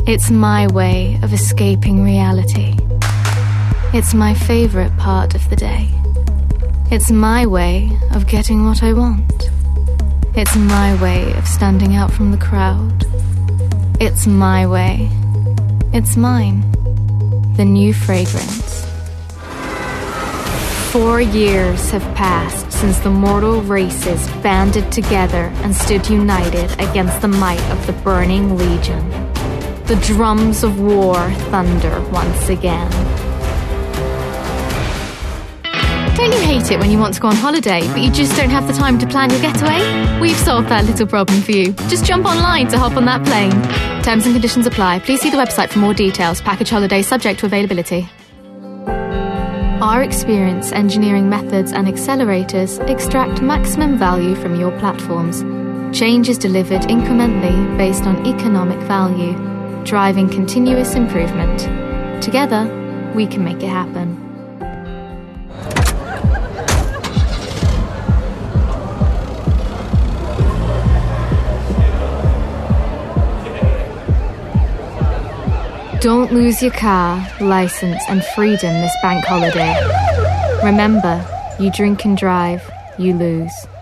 It's my way of escaping reality. It's my favorite part of the day. It's my way of getting what I want. It's my way of standing out from the crowd. It's my way. It's mine. The new fragrance. 4 years have passed since the mortal races banded together and stood united against the might of the Burning Legion. The drums of war thunder once again. Don't you hate it when you want to go on holiday, but you just don't have the time to plan your getaway? We've solved that little problem for you. Just jump online to hop on that plane. Terms and conditions apply. Please see the website for more details. Package holiday subject to availability. Our experience engineering methods and accelerators extract maximum value from your platforms. Change is delivered incrementally based on economic value, driving continuous improvement. Together, we can make it happen. Don't lose your car, license and freedom this bank holiday. Remember, you drink and drive, you lose.